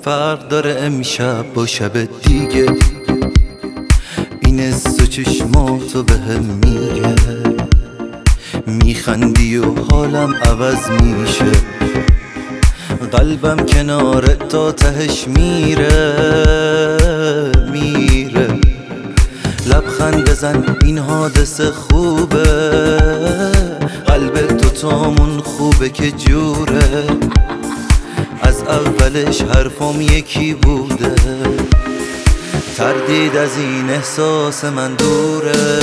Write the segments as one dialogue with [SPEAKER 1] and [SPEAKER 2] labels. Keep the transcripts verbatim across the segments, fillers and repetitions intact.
[SPEAKER 1] فرق داره امشب با شب دیگه، این از تو چشماتو به هم میگه، میخندی و حالم عوض میشه، قلبم کنار تا تهش میره میره. لبخند بزن این حادثه خوبه، قلب تو تامون خوبه که جوره، از اولش حرفم یکی بوده، تردید از این احساس من دوره.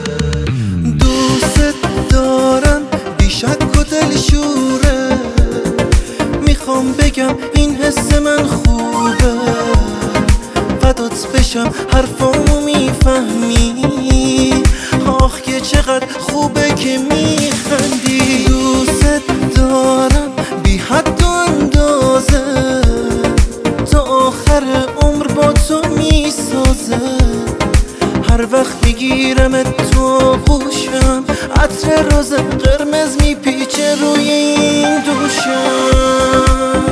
[SPEAKER 1] دوست دارم بی شک و دلشوره، میخوام بگم این حس من خوبه، فدات بشم حرفامو میفهمی، آخ که چقدر خوبه که میخندی. دوست دارم بی حد و اندازه، تا آخر عمر با تو میسازه، هر وقت میگیرم تو غوشم، عطر روز قرمز میپیچه روی این دوشم.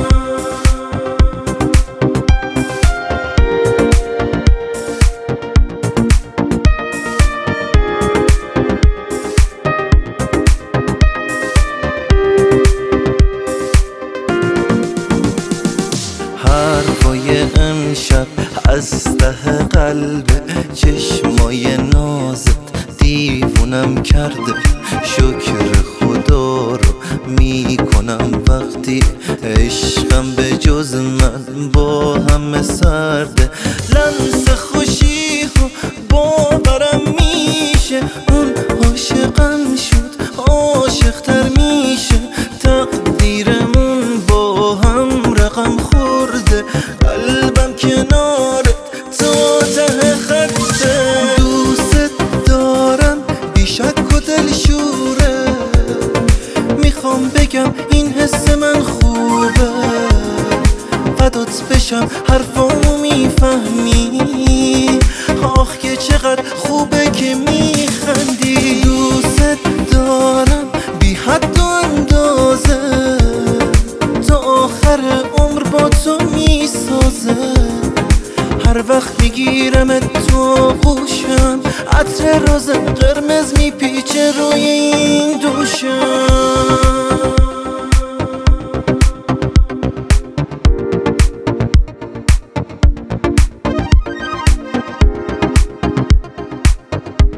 [SPEAKER 1] حرفای امشب از ته قلب، چشمای نازت دیوونم کرده، شکر خدا رو میکنم وقتی عشقم به جز من با همه سرده. لمس خوشی و باورم میشه، اون عاشقم شد عاشقتر میشه، تقدیرمون با هم رقم خورده، قلبم کنارت تا ته خطه. دوست دارم بی شک و دلشوره، میخوام بگم این حس من خوبه، فدات بشم حرفامو میفهمی، آخ که چقدر خوبه که میخندی. دوست دارم بی حد و اندازه، تا آخر عمر با تو میسازه، هر وقت میگیرم تو غوشم، عطر روز قرمز میپیچه روی این دوشم.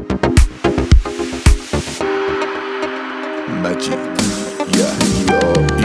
[SPEAKER 2] Magic, yeah, yo.